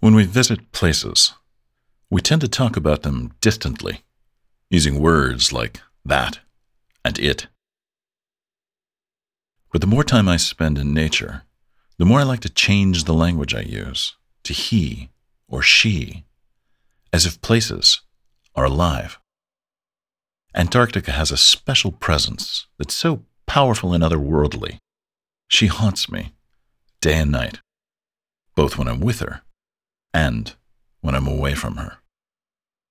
When we visit places, we tend to talk about them distantly, using words like that and it. But the more time I spend in nature, the more I like to change the language I use to he or she, as if places are alive. Antarctica has a special presence that's so powerful and otherworldly. She haunts me day and night, both when I'm with her and when I'm away from her.